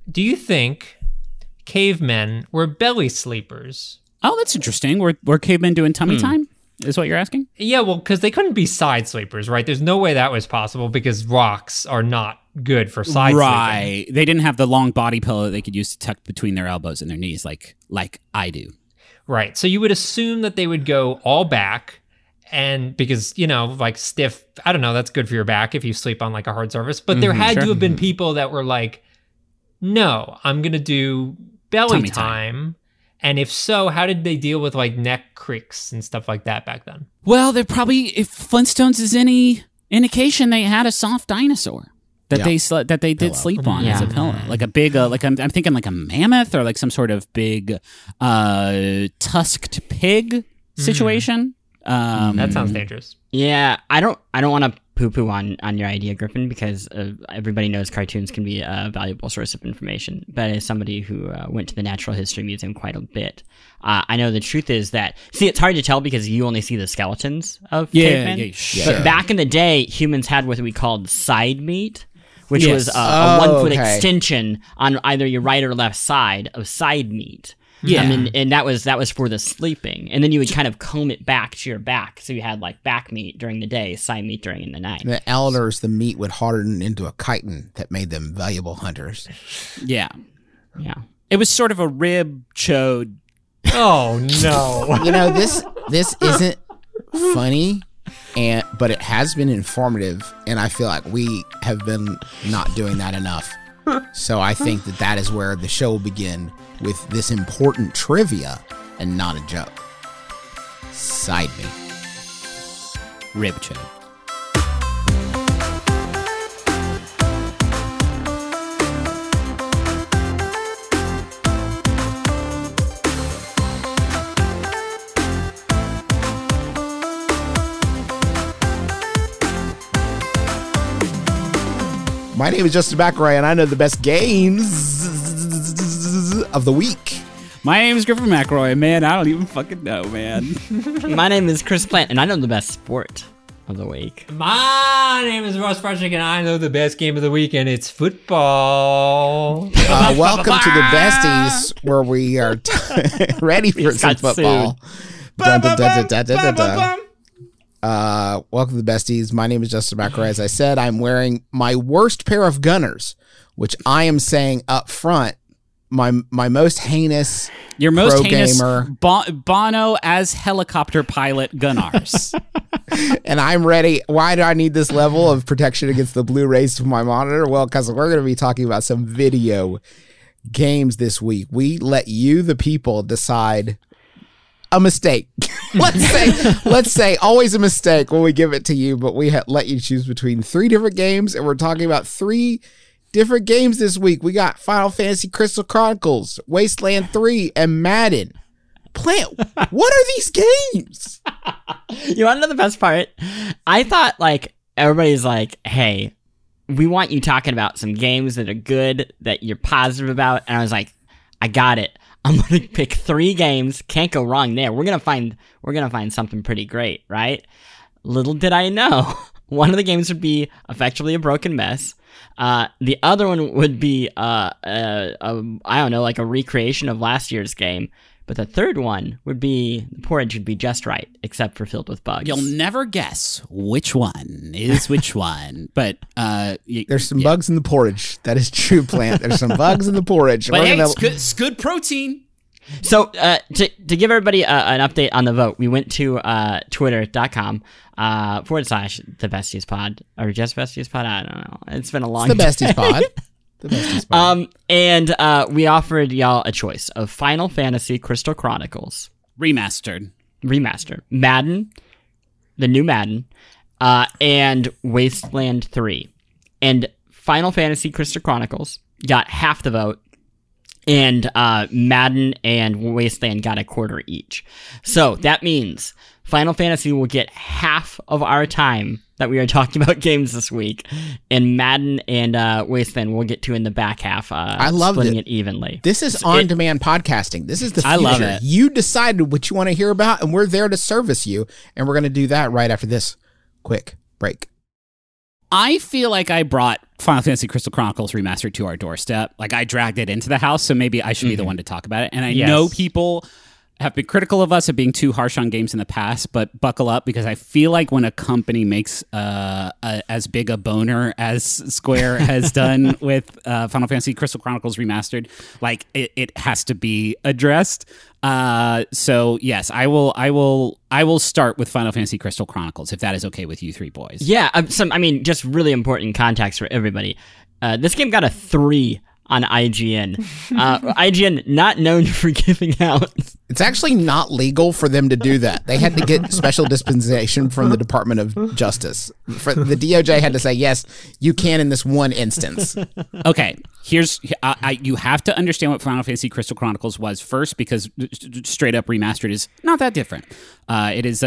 do you think cavemen were belly sleepers? Oh, that's interesting. Were cavemen doing tummy time? Is what you're asking? Yeah, well, because they couldn't be side sleepers, right? There's no way that was possible because rocks are not good for side right. sleeping. They didn't have the long body pillow that they could use to tuck between their elbows and their knees like I do. Right. So you would assume that they would go all back, and because, like stiff, I don't know, that's good for your back if you sleep on like a hard surface. But there had to have been people that were like, no, I'm going to do belly Tummy time. And if so, how did they deal with like neck cricks and stuff like that back then? Well, they're probably, if Flintstones is any indication, they had a soft dinosaur that they did sleep on as a pillow, like a big, like I'm thinking like a mammoth or like some sort of big tusked pig situation. That sounds dangerous. Yeah, I don't want to poo-poo on your idea, Griffin, because everybody knows cartoons can be a valuable source of information. But as somebody who went to the Natural History Museum quite a bit, I know the truth is that, it's hard to tell because you only see the skeletons of cavemen. Yeah, sure. But back in the day, humans had what we called side meat, which was a 1 foot extension on either your right or left side of side meat. Yeah, and that was for the sleeping, and then you would kind of comb it back to your back, so you had like back meat during the day, side meat during the night. The elders, the meat would harden into a chitin that made them valuable hunters. Yeah. Yeah, It was sort of a rib chode. Oh no! This isn't funny, but it has been informative, and I feel like we have been not doing that enough. So I think that is where the show will begin, with this important trivia and not a joke. Side me. Rib chode. My name is Justin McElroy, and I know the best games of the week. My name is Griffin McElroy. Man, I don't even fucking know, man. my name is Chris Plant, and I know the best sport of the week. My name is Ross Frederick, and I know the best game of the week, and it's football. Welcome to the Besties, where we are ready for some football. Welcome to the Besties. My name is Justin McElroy. As I said, I'm wearing my worst pair of Gunners, which I am saying up front, my most heinous Your most pro heinous gamer. Bono as helicopter pilot Gunnars. And I'm ready. Why do I need this level of protection against the blue rays from my monitor? Well, because we're going to be talking about some video games this week. We let you, the people, decide a mistake. let's say always a mistake when we give it to you, but we let you choose between 3 different games, and we're talking about 3 different games this week. We got Final Fantasy Crystal Chronicles, Wasteland 3, and Madden. Plant, what are these games? You want to know the best part? I thought like everybody's like, hey, we want you talking about some games that are good, that you're positive about, and I was like, I got it. I'm gonna pick 3 games. Can't go wrong there. We're gonna find something pretty great, right? Little did I know, one of the games would be effectively a broken mess. The other one would be I don't know, like a recreation of last year's game. But the third one would be, the porridge would be just right, except for filled with bugs. You'll never guess which one is which one. But there's some bugs in the porridge. That is true, Plant. There's some bugs in the porridge. But hey, it's good protein. So to give everybody an update on the vote, we went to twitter.com / the Besties Pod, or just Besties Pod. I don't know. It's been a long time. The Besties Pod. The Besties Pod. And we offered y'all a choice of Final Fantasy Crystal Chronicles Remastered, Madden, the new Madden, and Wasteland 3. And Final Fantasy Crystal Chronicles got half the vote, and Madden and Wasteland got a quarter each. So that means Final Fantasy will get half of our time that we are talking about games this week, and Madden and Wasteland we'll get to in the back half. I love splitting it evenly. This is on-demand podcasting. This is the future. I love it. You decided what you want to hear about, and we're there to service you, and we're going to do that right after this quick break. I feel like I brought Final Fantasy Crystal Chronicles Remastered to our doorstep. Like, I dragged it into the house, so maybe I should be the one to talk about it. And I know people have been critical of us of being too harsh on games in the past, but buckle up, because I feel like when a company makes as big a boner as Square has done with Final Fantasy Crystal Chronicles Remastered, like it has to be addressed. So yes, I will start with Final Fantasy Crystal Chronicles, if that is okay with you three boys. Yeah, just really important context for everybody. This game got a 3 on IGN. IGN not known for giving out. It's actually not legal for them to do that. They had to get special dispensation from the Department of Justice. For the DOJ had to say, yes, you can in this one instance. Okay, you have to understand what Final Fantasy Crystal Chronicles was first, because straight up remastered is not that different. It is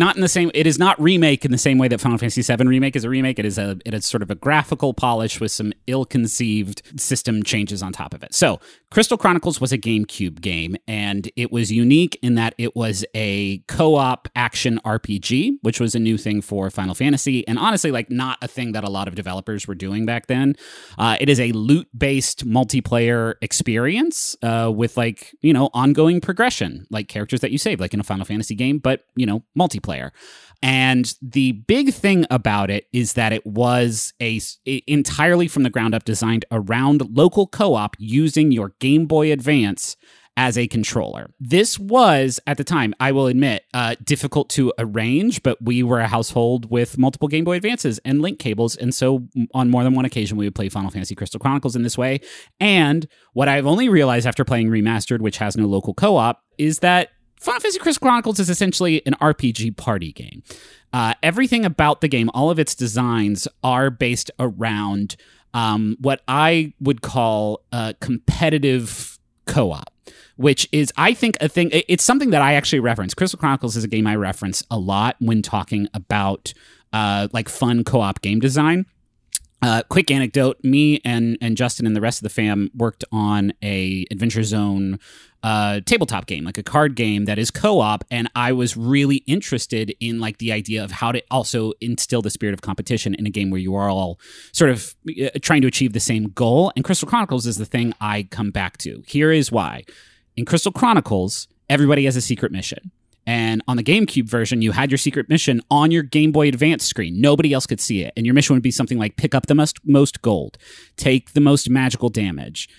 not remake in the same way that Final Fantasy VII Remake is a remake. It is sort of a graphical polish with some ill-conceived system changes on top of it. So Crystal Chronicles was a GameCube game, and it was unique in that it was a co-op action RPG, which was a new thing for Final Fantasy, and honestly, like, not a thing that a lot of developers were doing back then. It is a loot-based multiplayer experience with, like, ongoing progression, like characters that you save, like in a Final Fantasy game, but, multiplayer. And the big thing about it is that it was entirely from the ground up designed around local co-op using your Game Boy Advance as a controller. This was, at the time, I will admit, difficult to arrange, but we were a household with multiple Game Boy Advances and link cables, and so on more than one occasion we would play Final Fantasy Crystal Chronicles in this way. And what I've only realized after playing Remastered, which has no local co-op, is that Final Fantasy Crystal Chronicles is essentially an RPG party game. Everything about the game, all of its designs are based around what I would call competitive co-op, which is, I think, a thing. It's something that I actually reference. Crystal Chronicles is a game I reference a lot when talking about like fun co-op game design. Quick anecdote, me and Justin and the rest of the fam worked on a Adventure Zone tabletop game, like a card game that is co-op, and I was really interested in like the idea of how to also instill the spirit of competition in a game where you are all sort of trying to achieve the same goal, and Crystal Chronicles is the thing I come back to. Here is why. In Crystal Chronicles, everybody has a secret mission. And on the GameCube version, you had your secret mission on your Game Boy Advance screen. Nobody else could see it. And your mission would be something like pick up the most gold, take the most magical damage,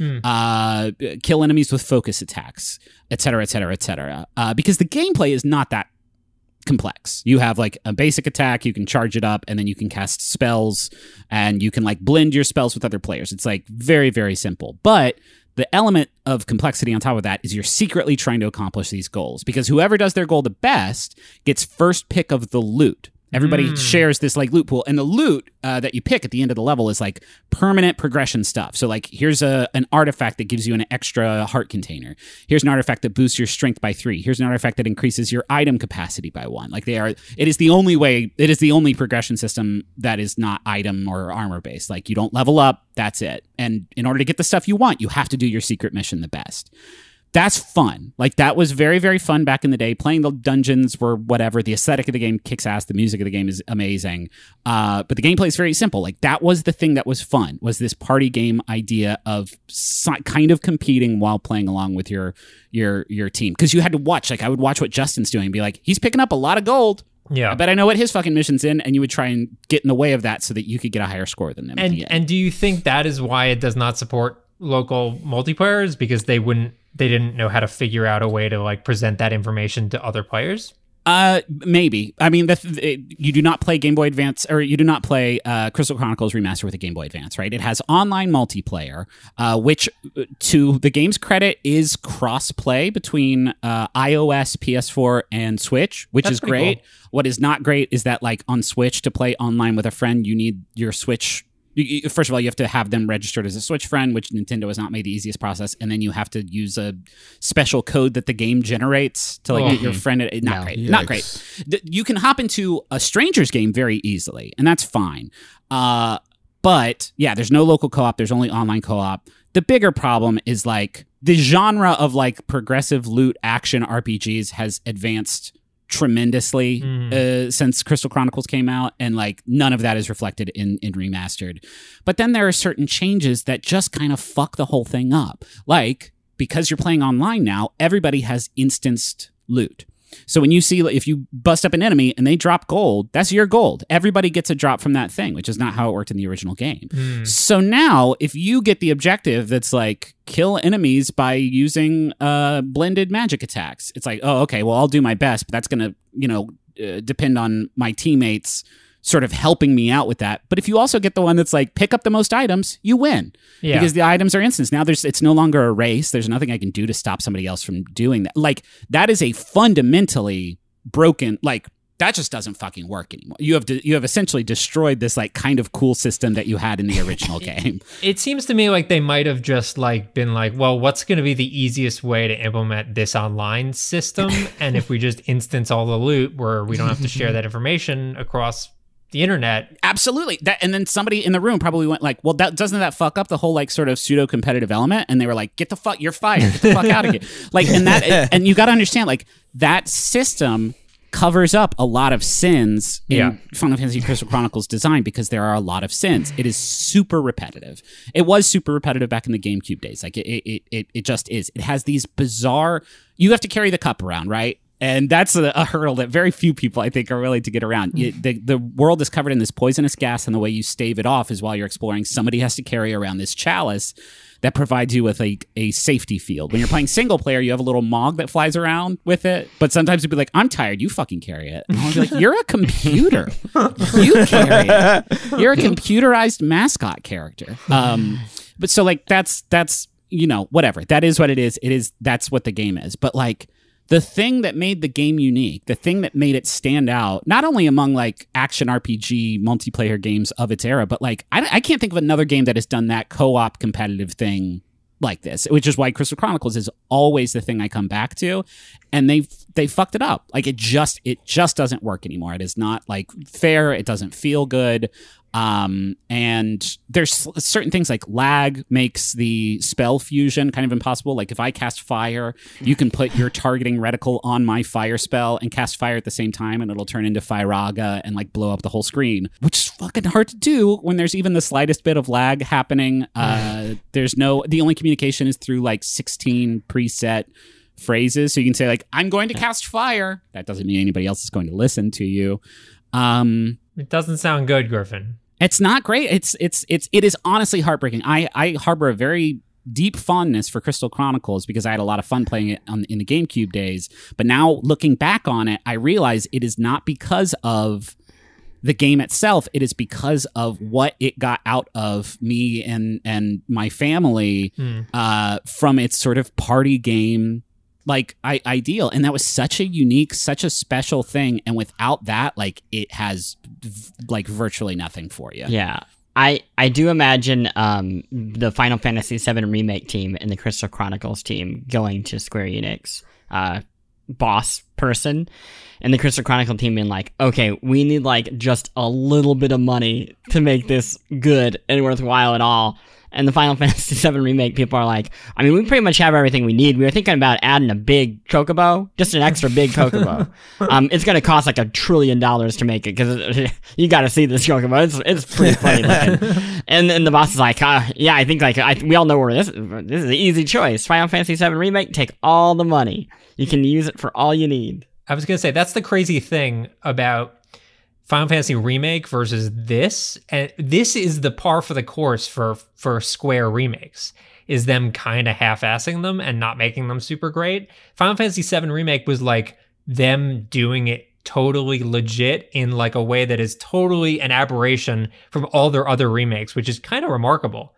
kill enemies with focus attacks, etc., etc., etc. Because the gameplay is not that complex. You have like a basic attack, you can charge it up, and then you can cast spells, and you can like blend your spells with other players. It's like very, very simple. But the element of complexity on top of that is you're secretly trying to accomplish these goals, because whoever does their goal the best gets first pick of the loot. Everybody shares this like loot pool, and the loot that you pick at the end of the level is like permanent progression stuff. So like here's an artifact that gives you an extra heart container. Here's an artifact that boosts your strength by 3. Here's an artifact that increases your item capacity by 1. Like it is the only progression system that is not item or armor based. Like you don't level up, that's it. And in order to get the stuff you want, you have to do your secret mission the best. That's fun. Like that was very, very fun back in the day. Playing the dungeons were whatever. The aesthetic of the game kicks ass. The music of the game is amazing. But the gameplay is very simple. Like that was the thing that was fun, was this party game idea of kind of competing while playing along with your team. Because you had to watch. Like I would watch what Justin's doing and be like, he's picking up a lot of gold. Yeah, I bet I know what his fucking mission's in, and you would try and get in the way of that so that you could get a higher score than them. And do you think that is why it does not support local multiplayers, because they didn't know how to figure out a way to like present that information to other players? Maybe. I mean, you do not play Game Boy Advance, or you do not play Crystal Chronicles Remastered with a Game Boy Advance, right? It has online multiplayer, which, to the game's credit, is cross-play between iOS, PS4, and Switch, which is great. Cool. What is not great is that, like, on Switch, to play online with a friend, you need your Switch. First of all, you have to have them registered as a Switch friend, which Nintendo has not made the easiest process, and then you have to use a special code that the game generates to like get your friend. Not great. You can hop into a stranger's game very easily, and that's fine. But yeah, there's no local co-op. There's only online co-op. The bigger problem is like the genre of like progressive loot action RPGs has advanced tremendously since Crystal Chronicles came out, and like none of that is reflected in remastered. But then there are certain changes that just kind of fuck the whole thing up. Like, because you're playing online now, everybody has instanced loot. So when you see, if you bust up an enemy and they drop gold, that's your gold. Everybody gets a drop from that thing, which is not how it worked in the original game. So now, if you get the objective that's like, kill enemies by using blended magic attacks, it's like, oh, okay, well, I'll do my best, but that's going to, depend on my teammates sort of helping me out with that. But if you also get the one that's like, pick up the most items, you win. Yeah. Because the items are instants. Now it's no longer a race. There's nothing I can do to stop somebody else from doing that. Like, that is a fundamentally broken, like, that just doesn't fucking work anymore. You have essentially destroyed this like kind of cool system that you had in the original game. It seems to me like they might have just like been like, well, what's going to be the easiest way to implement this online system? And if we just instance all the loot where we don't have to share that information across the internet. Absolutely. And then somebody in the room probably went like, well, doesn't that fuck up the whole like sort of pseudo competitive element? And they were like, you're fired. Get the fuck out of here. Like, and you got to understand, like, that system covers up a lot of sins in Final Fantasy Crystal Chronicles design, because there are a lot of sins. It is super repetitive. It was super repetitive back in the GameCube days. Like, it just is. It has these bizarre, you have to carry the cup around, right? And that's a hurdle that very few people, I think, are willing to get around. The world is covered in this poisonous gas, and the way you stave it off is while you're exploring, somebody has to carry around this chalice that provides you with a safety field. When you're playing single player, you have a little Mog that flies around with it. But sometimes you'd be like, I'm tired, you fucking carry it. And I'll be like, you're a computer. You carry it. You're a computerized mascot character. But so, like, that's whatever. That is what it is. That's what the game is. But, like, the thing that made the game unique, the thing that made it stand out, not only among like action RPG multiplayer games of its era, but like I can't think of another game that has done that co-op competitive thing like this, which is why Crystal Chronicles is always the thing I come back to. And they fucked it up. Like, it just doesn't work anymore. It is not like fair. It doesn't feel good. And there's certain things like lag makes the spell fusion kind of impossible. Like, if I cast fire, you can put your targeting reticle on my fire spell and cast fire at the same time, and it'll turn into Firaga and like blow up the whole screen, which is fucking hard to do when there's even the slightest bit of lag happening. The only communication is through like 16 preset phrases. So you can say like, I'm going to cast fire. That doesn't mean anybody else is going to listen to you. It doesn't sound good, Griffin. It's not great. It is honestly heartbreaking. I harbor a very deep fondness for Crystal Chronicles because I had a lot of fun playing it in the GameCube days. But now looking back on it, I realize it is not because of the game itself. It is because of what it got out of me and my family from its sort of party game like ideal. And that was such a unique, such a special thing. And without that, like, it has like virtually nothing for you. Yeah. I do imagine the Final Fantasy VII Remake team and the Crystal Chronicles team going to Square Enix boss person and the Crystal Chronicle team being like, okay, we need like just a little bit of money to make this good and worthwhile at all. And the Final Fantasy VII Remake people are like, I mean, we pretty much have everything we need. We were thinking about adding a big chocobo, just an extra big chocobo. It's going to cost like $1 trillion to make it, because you got to see this chocobo. It's pretty funny looking. And then the boss is like, yeah, I think like we all know where this is an easy choice. Final Fantasy VII Remake, take all the money. You can use it for all you need. I was going to say, that's the crazy thing about Final Fantasy Remake versus this, and this is the par for the course for Square remakes, is them kind of half-assing them and not making them super great. Final Fantasy VII Remake was like them doing it totally legit in like a way that is totally an aberration from all their other remakes, which is kind of remarkable.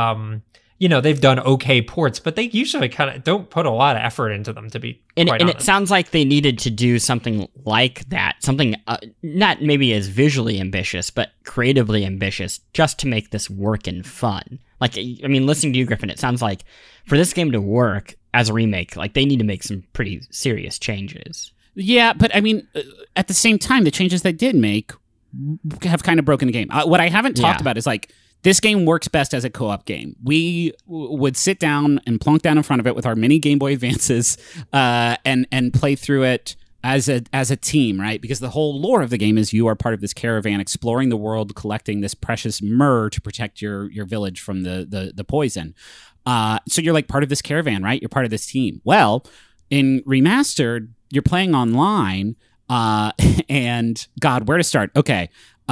They've done okay ports, but they usually kind of don't put a lot of effort into them, to be quite honest. It sounds like they needed to do something like that, something not maybe as visually ambitious, but creatively ambitious, just to make this work and fun. Like, I mean, listening to you, Griffin, it sounds like for this game to work as a remake, like they need to make some pretty serious changes. Yeah, but I mean, at the same time, the changes they did make have kind of broken the game. What I haven't talked about is like, this game works best as a co-op game. We would sit down and plunk down in front of it with our mini Game Boy Advances and play through it as a team, right? Because the whole lore of the game is you are part of this caravan exploring the world, collecting this precious myrrh to protect your village from the poison. So you're like part of this caravan, right? You're part of this team. Well, in Remastered, you're playing online, and God, where to start? Okay.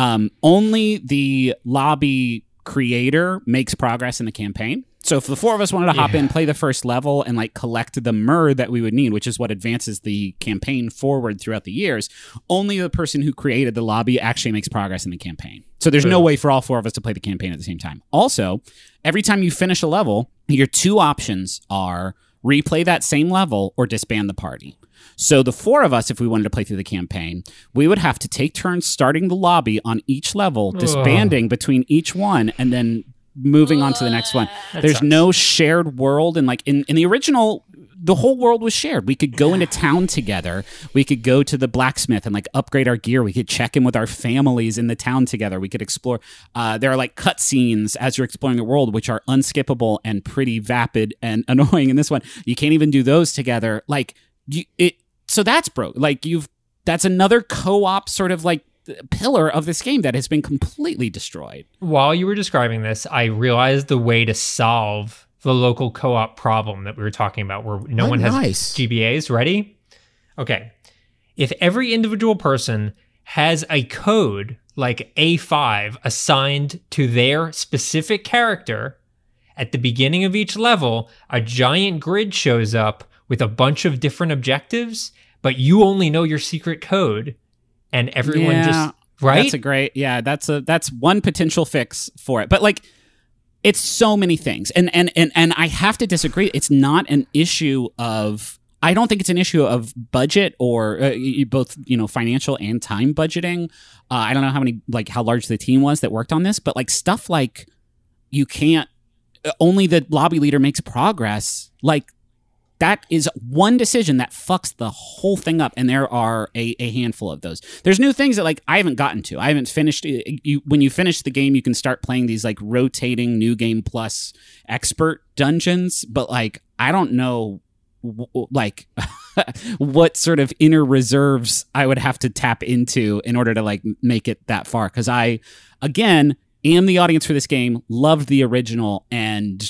Only the lobby creator makes progress in the campaign. So if the four of us wanted to hop in, play the first level, and like collect the myrrh that we would need, which is what advances the campaign forward throughout the years, only the person who created the lobby actually makes progress in the campaign. So there's no way for all four of us to play the campaign at the same time. Also, every time you finish a level, your two options are replay that same level or disband the party. So the four of us, if we wanted to play through the campaign, we would have to take turns starting the lobby on each level, disbanding between each one, and then moving on to the next one. There's no shared world, and like in the original, the whole world was shared. We could go into town together. We could go to the blacksmith and like upgrade our gear. We could check in with our families in the town together. We could explore. There are like cutscenes as you're exploring the world, which are unskippable and pretty vapid and annoying. In this one, you can't even do those together. Like so that's broke. Like that's another co-op sort of like pillar of this game that has been completely destroyed. While you were describing this, I realized the way to solve the local co-op problem that we were talking about, where no one has GBAs. Ready? Okay. If every individual person has a code like A5 assigned to their specific character, at the beginning of each level, a giant grid shows up with a bunch of different objectives, but you only know your secret code. And everyone just right. That's one potential fix for it. But like, it's so many things, and I have to disagree. It's not an issue of. I don't think it's an issue of budget or both financial and time budgeting. I don't know how large the team was that worked on this, but like stuff like you can't. Only the lobby leader makes progress. Like. That is one decision that fucks the whole thing up, and there are a handful of those. There's new things that like I haven't gotten to. I haven't finished. When you finish the game, you can start playing these like rotating New Game Plus expert dungeons, but like I don't know like what sort of inner reserves I would have to tap into in order to like make it that far. Because I, again, am the audience for this game, loved the original, and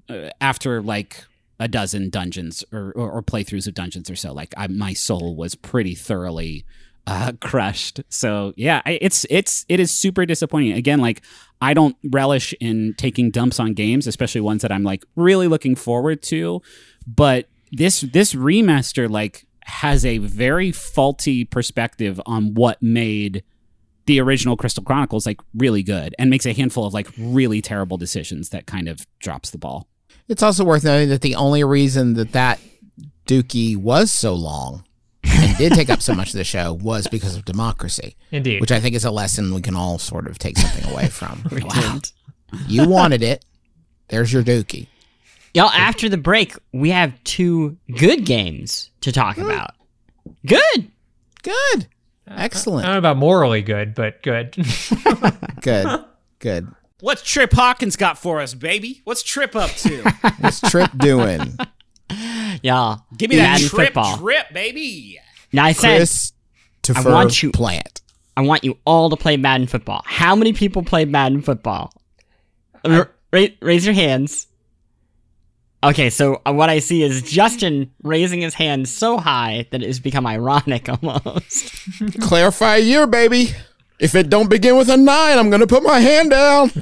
after like a dozen dungeons or playthroughs of dungeons or so, like my soul was pretty thoroughly crushed. So yeah, it is super disappointing. Again, like I don't relish in taking dumps on games, especially ones that I'm like really looking forward to. But this remaster like has a very faulty perspective on what made the original Crystal Chronicles like really good, and makes a handful of like really terrible decisions that kind of drops the ball. It's also worth noting that the only reason that Dookie was so long and did take up so much of the show was because of democracy. Indeed. Which I think is a lesson we can all sort of take something away from. Wow. You wanted it. There's your Dookie. Y'all, after the break, we have two good games to talk about. Good. I Excellent. don't know about morally good, but good. Good. What's Trip Hawkins got for us, baby? What's Trip up to? What's Trip doing? Y'all, give me that Trip, baby. Now I said, Christopher Plant. I want you all to play Madden football. How many people play Madden football? Raise your hands. Okay, so what I see is Justin raising his hand so high that it has become ironic almost. Clarify a year, baby. If it don't begin with a 9, I'm going to put my hand down.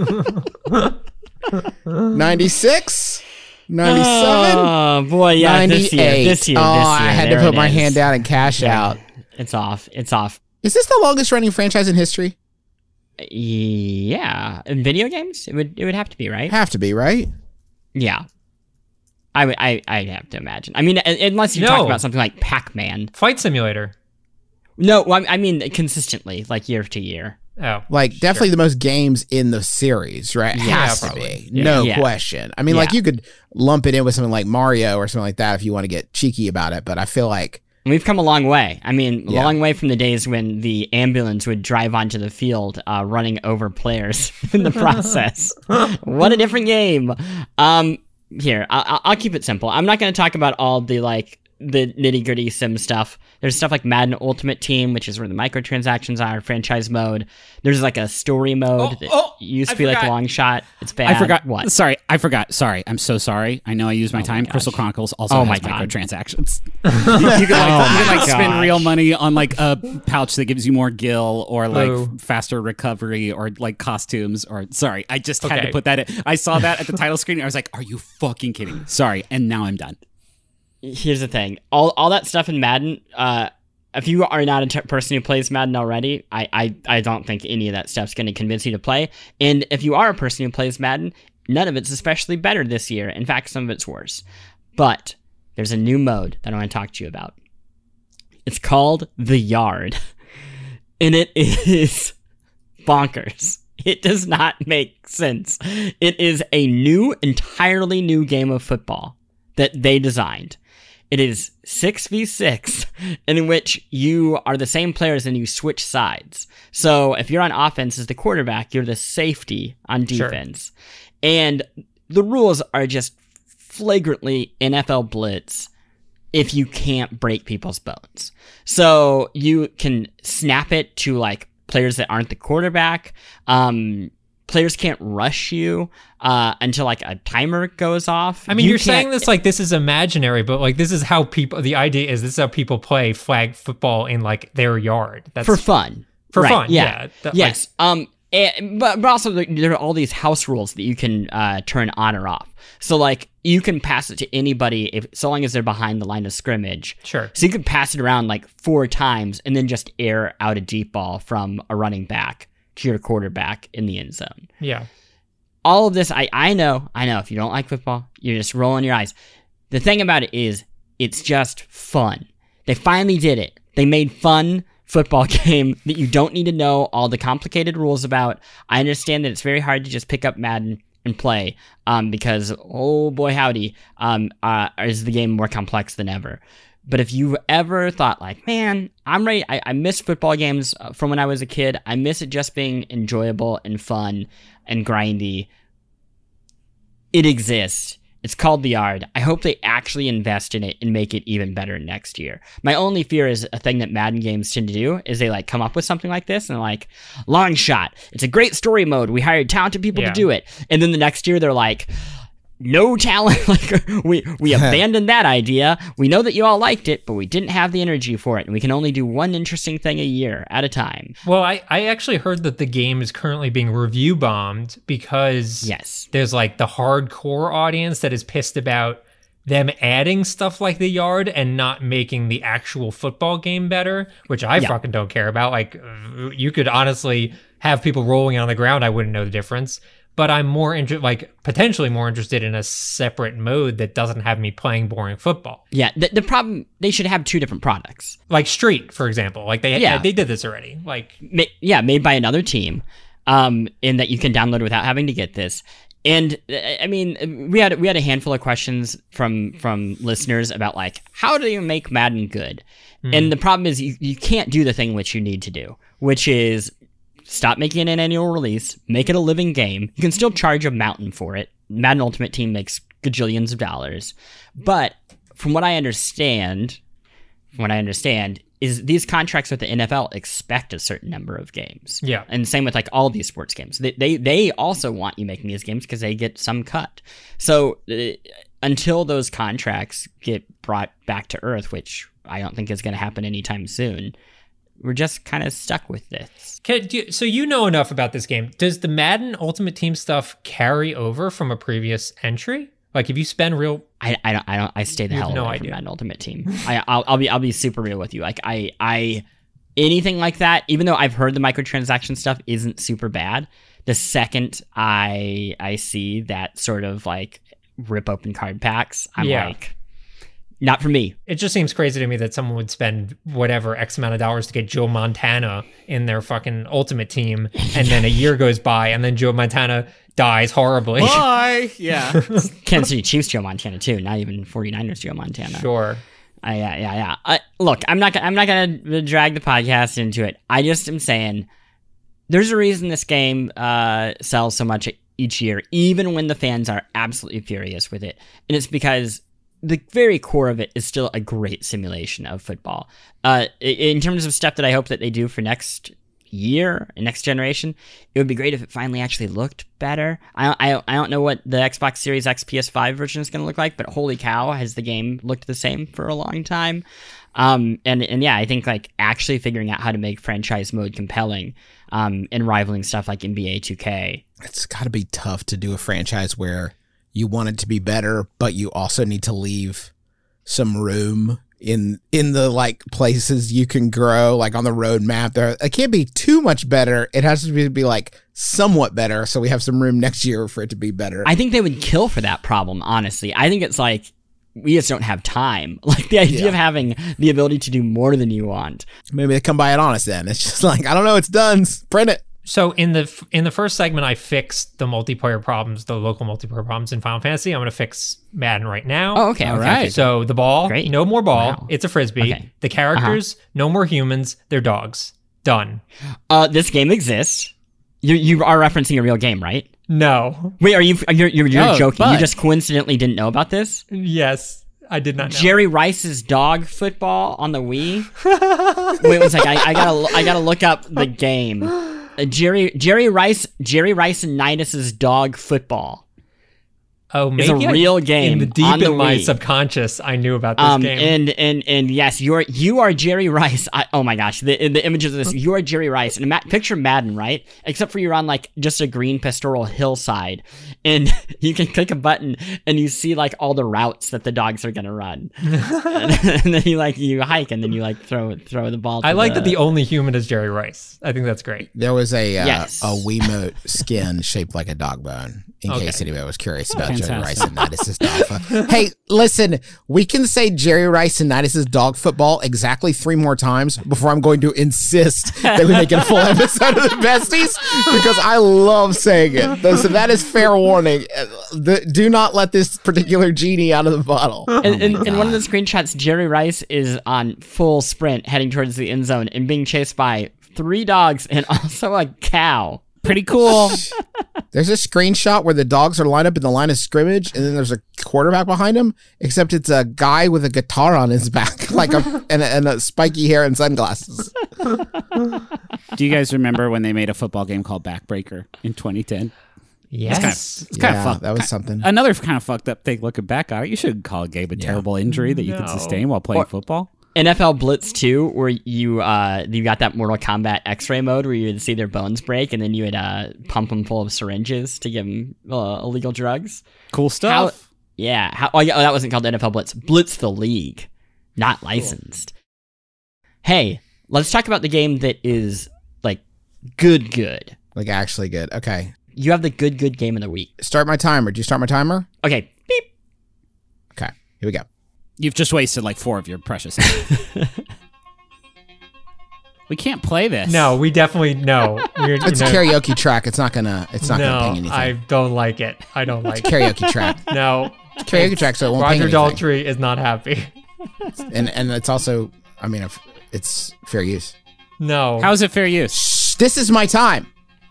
96, 97, oh, boy, yeah, 98. This year. I had to put my hand down and cash out. It's off. Is this the longest running franchise in history? Yeah. In video games? It would have to be, right? Have to be, right? Yeah. I'd have to imagine. I mean, unless you talk about something like Pac-Man. Flight Simulator. No, I mean consistently, like year to year. Oh, like definitely the most games in the series, right? Yeah, has to probably. be, no question. I mean, like you could lump it in with something like Mario or something like that if you want to get cheeky about it. But I feel like we've come a long way. I mean, a long way from the days when the ambulance would drive onto the field, running over players in the process. What a different game. Here, I'll keep it simple. I'm not going to talk about all the like the nitty-gritty sim stuff. There's stuff like Madden Ultimate Team, which is where the microtransactions are, franchise mode. There's like a story mode that used to be like long shot. It's bad. I forgot. What? Sorry, I forgot. Sorry, I'm so sorry. I know I used my time. Crystal Chronicles also has microtransactions. you can spend real money on like a pouch that gives you more gil, or like faster recovery, or like costumes. Or sorry, I just had to put that in. I saw that at the title screen. And I was like, "Are you fucking kidding me?" Sorry, and now I'm done. Here's the thing. All that stuff in Madden, if you are not a person who plays Madden already, I don't think any of that stuff's going to convince you to play. And if you are a person who plays Madden, none of it's especially better this year. In fact, some of it's worse. But there's a new mode that I want to talk to you about. It's called The Yard. And it is bonkers. It does not make sense. It is a entirely new game of football that they designed. It is 6v6, in which you are the same players and you switch sides. So if you're on offense as the quarterback, you're the safety on defense. Sure. And the rules are just flagrantly NFL blitz if you can't break people's bones. So you can snap it to like players that aren't the quarterback. Players can't rush you until like a timer goes off. I mean, you're saying this like this is imaginary, but like this is how people. The idea is this is how people play flag football in like their yard. That's for fun. For fun, yeah. Yes. But also there are all these house rules that you can turn on or off. So like you can pass it to anybody so long as they're behind the line of scrimmage. Sure. So you can pass it around like 4 times and then just air out a deep ball from a running back to your quarterback in the end zone. Yeah. All of this, I know, if you don't like football, you're just rolling your eyes. The thing about it is, it's just fun. They finally did it. They made fun football game that you don't need to know all the complicated rules about. I understand that it's very hard to just pick up Madden and play, because, oh boy howdy, is the game more complex than ever. But if you ever thought like, man, I'm ready, I miss football games from when I was a kid. I miss it just being enjoyable and fun and grindy. It exists. It's called The Yard. I hope they actually invest in it and make it even better next year. My only fear is a thing that Madden games tend to do is they like come up with something like this and they're like, long shot. It's a great story mode. We hired talented people to do it. And then the next year they're like, no talent. Like we abandoned that idea. We know that you all liked it, but we didn't have the energy for it, and we can only do one interesting thing a year at a time. Well, I actually heard that the game is currently being review bombed because there's like the hardcore audience that is pissed about them adding stuff like The Yard and not making the actual football game better, which I fucking don't care about. Like you could honestly have people rolling on the ground. I wouldn't know the difference. But I'm potentially more interested in a separate mode that doesn't have me playing boring football. Yeah, the problem, they should have 2 different products. Like Street, for example. Like they did this already. Like made by another team, in that you can download without having to get this. And I mean, we had a handful of questions from listeners about like, how do you make Madden good? And the problem is you can't do the thing which you need to do, which is stop making it an annual release, make it a living game. You can still charge a mountain for it. Madden Ultimate Team makes gajillions of dollars. But from what I understand is these contracts with the NFL expect a certain number of games. Yeah. And same with like all these sports games. They also want you making these games because they get some cut. So until those contracts get brought back to earth, which I don't think is going to happen anytime soon, we're just kind of stuck with this. So you know enough about this game. Does the Madden Ultimate Team stuff carry over from a previous entry? Like, if you spend real, I don't. I stay the hell away from Madden Ultimate Team. I'll be super real with you. Like, I anything like that. Even though I've heard the microtransaction stuff isn't super bad, the second I see that sort of like rip open card packs, I'm like, not for me. It just seems crazy to me that someone would spend whatever X amount of dollars to get Joe Montana in their fucking Ultimate Team, and then a year goes by, and then Joe Montana dies horribly. Bye! Yeah. Kansas City Chiefs Joe Montana, too. Not even 49ers Joe Montana. Sure. Yeah. Look, I'm not gonna drag the podcast into it. I just am saying there's a reason this game sells so much each year, even when the fans are absolutely furious with it. And it's because the very core of it is still a great simulation of football. In terms of stuff that I hope that they do for next year and next generation, it would be great if it finally actually looked better. I don't know what the Xbox Series X PS5 version is going to look like, but holy cow, has the game looked the same for a long time. And yeah, I think like actually figuring out how to make franchise mode compelling, and rivaling stuff like NBA 2K. It's got to be tough to do a franchise where you want it to be better, but you also need to leave some room in the like places you can grow, like on the roadmap. There, it can't be too much better. It has to be like somewhat better, so we have some room next year for it to be better. I think they would kill for that problem, honestly. I think it's like, we just don't have time. Like the idea of having the ability to do more than you want. Maybe they come by it honest then. It's just like, I don't know, it's done. Print it. So in the first segment, I fixed the multiplayer problems, the local multiplayer problems in Final Fantasy. I'm going to fix Madden right now. Oh, okay. All right. So the ball, Great. no more ball. Wow. It's a Frisbee. Okay. The characters, no more humans. They're dogs. Done. This game exists. You are referencing a real game, right? No. Wait, you're joking? but- You just coincidentally didn't know about this? Yes, I did not know. Jerry Rice's dog football on the Wii. Wait one second. I gotta look up the game. Jerry Rice and Nidus's dog football. Oh, It's maybe a real game in the deep on the in my Wii. subconscious, I knew about this game. And yes, you are Jerry Rice. Oh my gosh, the images of this. You are Jerry Rice, and picture Madden, right? Except for you're on like just a green pastoral hillside, and you can click a button and you see like all the routes that the dogs are gonna run, and then you hike, and then you like throw the ball. I like that the only human is Jerry Rice. I think that's great. There was a Yes. Wiimote skin shaped like a dog bone, in case anybody was curious about Jerry Fantastic. Rice and Nidus's dog football. Hey, listen, we can say Jerry Rice and Nidus's dog football exactly 3 more times before I'm going to insist that we make it a full episode of the Besties, because I love saying it. So that is fair warning. Do not let this particular genie out of the bottle. And in one of the screenshots, Jerry Rice is on full sprint heading towards the end zone and being chased by 3 dogs and also a cow. Pretty cool. There's a screenshot where the dogs are lined up in the line of scrimmage, and then there's a quarterback behind him, except it's a guy with a guitar on his back, like and a spiky hair and sunglasses. Do you guys remember when they made a football game called Backbreaker in 2010? Yes. It's kind of Yeah, fucked. that was something. Another kind of fucked up thing looking back on it. You shouldn't call a game a terrible injury that you can No. sustain while playing football. NFL Blitz 2, where you got that Mortal Kombat X-ray mode where you would see their bones break, and then you would pump them full of syringes to give them illegal drugs. Cool stuff. That wasn't called NFL Blitz. Blitz the League, not licensed. Hey, let's talk about the game that is like good. Like actually good. Okay. You have the good game of the week. Start my timer. Do you start my timer? Okay, beep. Okay. Here we go. You've just wasted like 4 of your precious time. We can't play this. No, we definitely no. It's a karaoke track. It's not gonna ping No, anything. I don't like it. I don't like it. Karaoke track. No. Karaoke track, so it won't ping Roger anything. Daltrey is not happy. And it's also, I mean, it's fair use. No. How is it fair use? Shh, this is my time.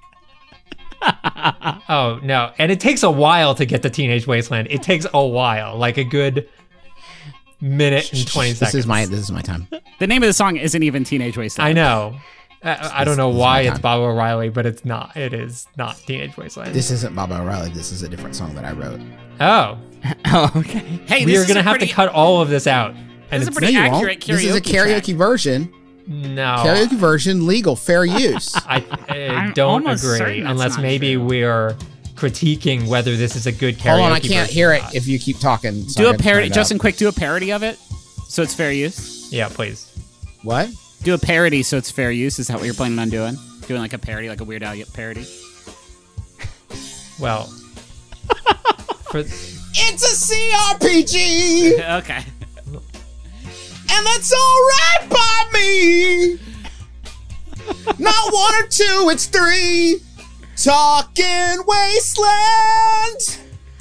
Oh, no. And it takes a while to get to Teenage Wasteland. It takes a while, like a good minute and 20 seconds. This is my time. The name of the song isn't even Teenage Wasteland. I know. I don't know This is why my it's time. Bob O'Reilly, but it's not. It is not Teenage Wasteland. This isn't Bob O'Reilly. This is a different song that I wrote. Oh. Oh, okay. Hey, We this are is going to a have pretty- to cut all of this out. And This is a it's pretty No, you won't. accurate This is a karaoke karaoke version. no. Karaoke version, legal, fair use. I I'm don't almost agree certain that's unless not maybe true. we're critiquing whether this is a good karaoke Hold on, I can't version hear or it not. if you keep talking. so Do I a gotta parody. turn it Justin up. Quick, do a parody of it so it's fair use. Yeah, please. What? Do a parody so it's fair use. Is that what you're planning on doing? Doing like a parody, like a Weird Al parody? Well, for It's a CRPG, Okay. and that's all right by me. Not 1 or 2, it's 3. Talking Wasteland.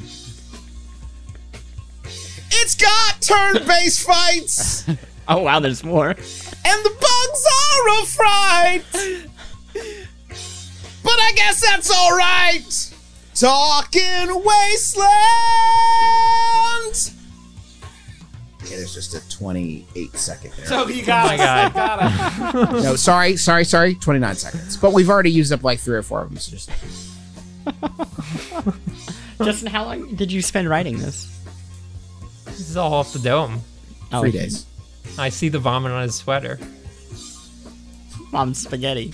It's got turn-based fights, and Oh wow, there's more. the bugs are a fright. But I guess that's all right. Talking Wasteland. just a 28-second error. So you got it. No, sorry. 29 seconds. But we've already used up like 3 or 4 of them. So just Justin, how long did you spend writing this? This is all off the dome. 3 days. I see the vomit on his sweater. Mom's spaghetti.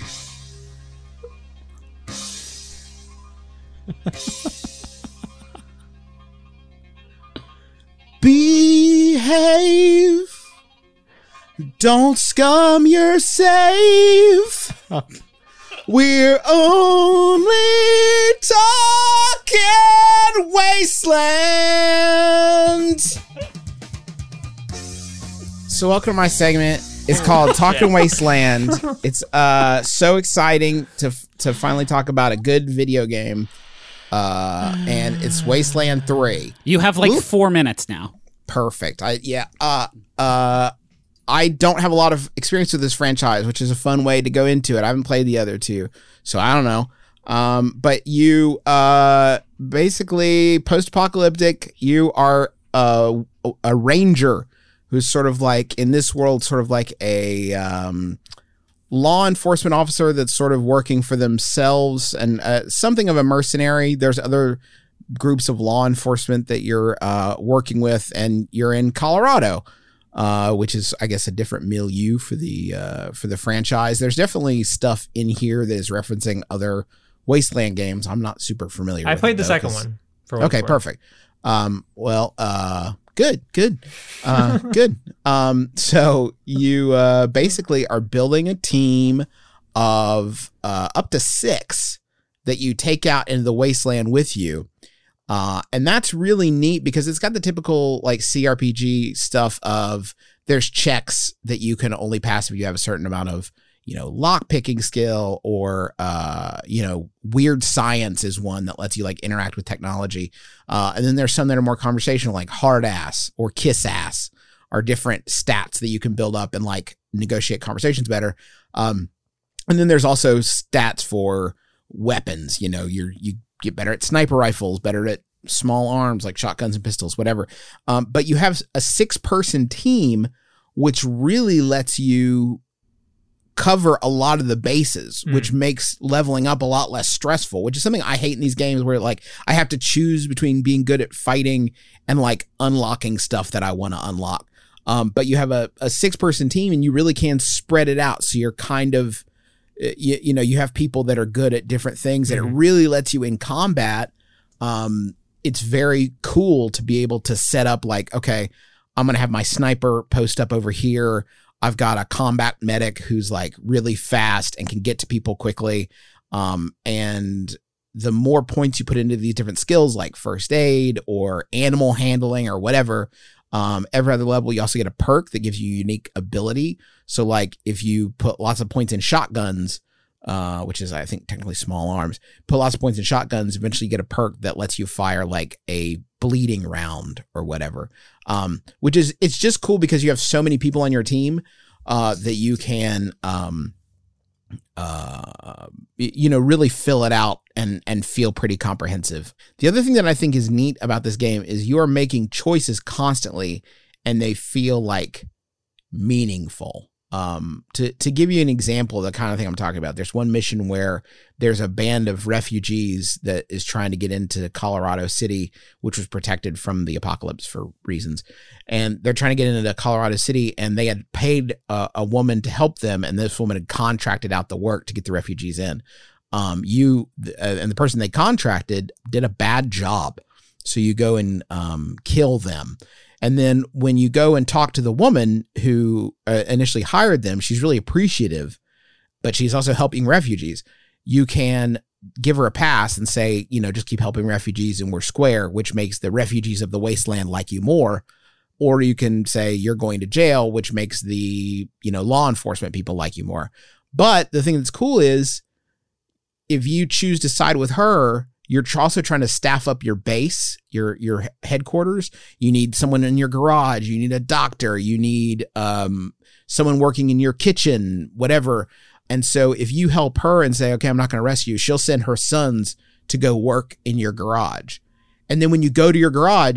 Behave. Don't scum your save. We're only talking wasteland. So welcome to my segment. It's called Talking Wasteland. It's so exciting to finally talk about a good video game. And it's Wasteland 3. You have like 4 minutes now. Perfect. I don't have a lot of experience with this franchise, which is a fun way to go into it. I haven't played the other 2, so I don't know. But you basically post-apocalyptic. You are a ranger who's sort of like, in this world, sort of like a law enforcement officer that's sort of working for themselves, and something of a mercenary. There's other groups of law enforcement that you're working with, and you're in Colorado, which is, I guess, a different milieu for the franchise. There's definitely stuff in here that is referencing other Wasteland games. I'm not super familiar with. I played the second one. Okay, perfect. Good. So you basically are building a team of up to 6 that you take out into the wasteland with you. And that's really neat because it's got the typical like CRPG stuff of there's checks that you can only pass if you have a certain amount of, lock picking skill, or, weird science is one that lets you like interact with technology. And then there's some that are more conversational, like hard ass or kiss ass are different stats that you can build up and like negotiate conversations better. And then there's also stats for weapons. You get better at sniper rifles, better at small arms like shotguns and pistols, whatever. But you have a 6-person team, which really lets you cover a lot of the bases, which makes leveling up a lot less stressful, which is something I hate in these games where like I have to choose between being good at fighting and like unlocking stuff that I want to unlock. But you have a 6-person team and you really can spread it out. So you're kind of, you have people that are good at different things, and it really lets you in combat. It's very cool to be able to set up like, okay, I'm going to have my sniper post up over here. I've got a combat medic who's like really fast and can get to people quickly. And the more points you put into these different skills like first aid or animal handling or whatever, every other level, you also get a perk that gives you a unique ability. So like if you put lots of points in shotguns, which is, I think, technically small arms, put lots of points in shotguns, eventually you get a perk that lets you fire like a bleeding round or whatever. Which is, it's just cool because you have so many people on your team, that you can, really fill it out and feel pretty comprehensive. The other thing that I think is neat about this game is you are making choices constantly and they feel like meaningful. To give you an example of the kind of thing I'm talking about, there's one mission where there's a band of refugees that is trying to get into Colorado City, which was protected from the apocalypse for reasons. And they're trying to get into Colorado City, and they had paid a woman to help them, and this woman had contracted out the work to get the refugees in. And the person they contracted did a bad job. So you go and kill them. And then when you go and talk to the woman who initially hired them, she's really appreciative, but she's also helping refugees. You can give her a pass and say, just keep helping refugees and we're square, which makes the refugees of the wasteland like you more. Or you can say you're going to jail, which makes the, law enforcement people like you more. But the thing that's cool is if you choose to side with her, you're also trying to staff up your base, your headquarters. You need someone in your garage. You need a doctor. You need someone working in your kitchen, whatever. And so if you help her and say, okay, I'm not going to arrest you, she'll send her sons to go work in your garage. And then when you go to your garage,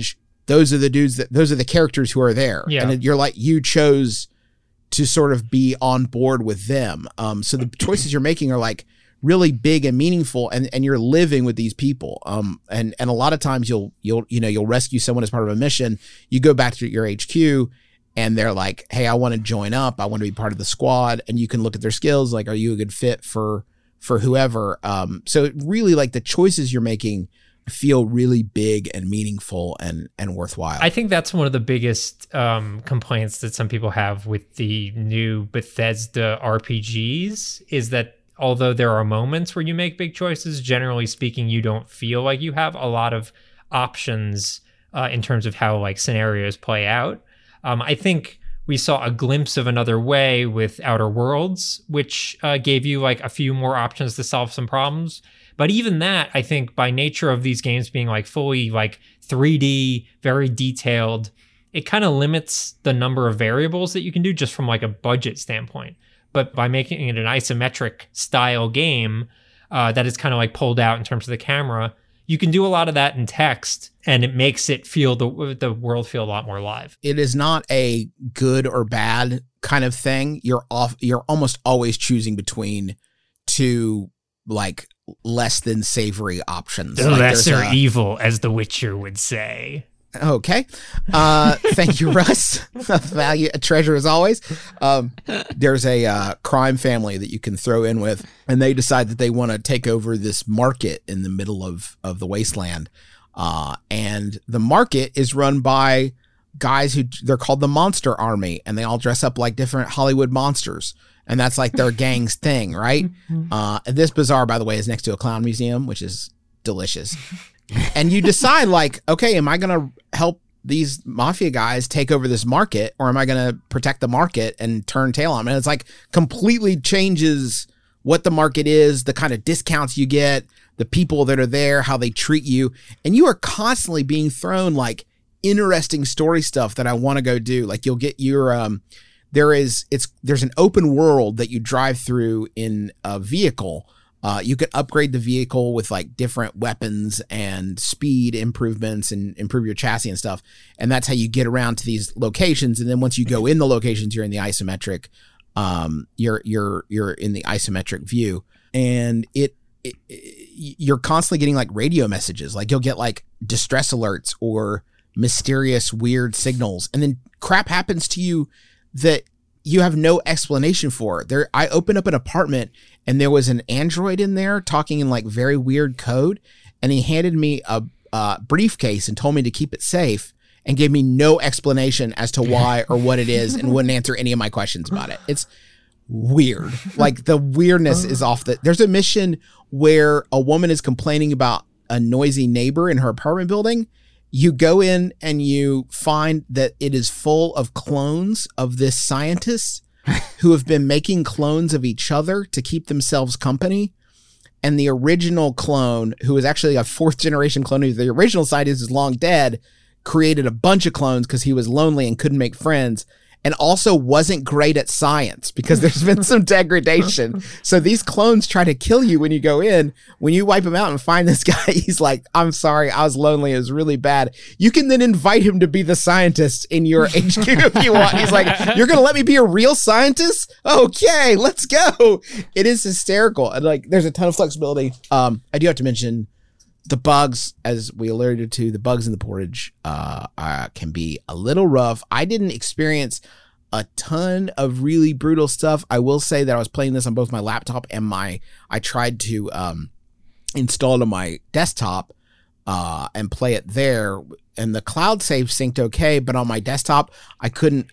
those are the dudes those are the characters who are there. Yeah. And you're like, you chose to sort of be on board with them. So the choices you're making are like really big and meaningful, and you're living with these people. And a lot of times you'll rescue someone as part of a mission. You go back to your HQ and they're like, hey, I want to join up. I want to be part of the squad. And you can look at their skills. Like, are you a good fit for whoever? So it really, like, the choices you're making feel really big and meaningful and worthwhile. I think that's one of the biggest complaints that some people have with the new Bethesda RPGs is that although there are moments where you make big choices, generally speaking, you don't feel like you have a lot of options in terms of how like scenarios play out. I think we saw a glimpse of another way with Outer Worlds, which gave you like a few more options to solve some problems. But even that, I think by nature of these games being like fully like 3D, very detailed, it kind of limits the number of variables that you can do just from like a budget standpoint. But by making it an isometric style game that is kind of like pulled out in terms of the camera, you can do a lot of that in text, and it makes it feel the world feel a lot more live. It is not a good or bad kind of thing. You're almost always choosing between two like less than savory options. The like lesser evil, as The Witcher would say. Okay. Thank you, Russ. A treasure as always. There's a crime family that you can throw in with, and they decide that they want to take over this market in the middle of the wasteland. And the market is run by guys they're called the Monster Army, and they all dress up like different Hollywood monsters. And that's like their gang's thing, right? And this bazaar, by the way, is next to a clown museum, which is delicious. And you decide like, okay, am I going to help these mafia guys take over this market, or am I going to protect the market and turn tail on them? And it's like completely changes what the market is, the kind of discounts you get, the people that are there, how they treat you. And you are constantly being thrown like interesting story stuff that I want to go do. Like you'll get your, there's an open world that you drive through in a vehicle. You can upgrade the vehicle with like different weapons and speed improvements and improve your chassis and stuff. And that's how you get around to these locations. And then once you go in the locations, you're in the isometric, you're in the isometric view, and you're constantly getting like radio messages. Like you'll get like distress alerts or mysterious weird signals, and then crap happens to you that you have no explanation for. I opened up an apartment and there was an android in there talking in like very weird code, and he handed me a briefcase and told me to keep it safe and gave me no explanation as to why or what it is, and wouldn't answer any of my questions about it. It's weird. Like the weirdness is off. There's a mission where a woman is complaining about a noisy neighbor in her apartment building. You go in and you find that it is full of clones of this scientist who have been making clones of each other to keep themselves company. And the original clone, who is actually a fourth generation clone, the original scientist is long dead, created a bunch of clones because he was lonely and couldn't make friends, and also wasn't great at science because there's been some degradation. So these clones try to kill you when you go in. When you wipe him out and find this guy, he's like, I'm sorry, I was lonely. It was really bad. You can then invite him to be the scientist in your HQ if you want. He's like, you're going to let me be a real scientist? Okay, let's go. It is hysterical. And like, there's a ton of flexibility. I do have to mention the bugs, as we alluded to, the bugs in the portage can be a little rough. I didn't experience a ton of really brutal stuff. I will say that I was playing this on both my laptop and I tried to install it on my desktop and play it there. And the cloud save synced okay, but on my desktop, I couldn't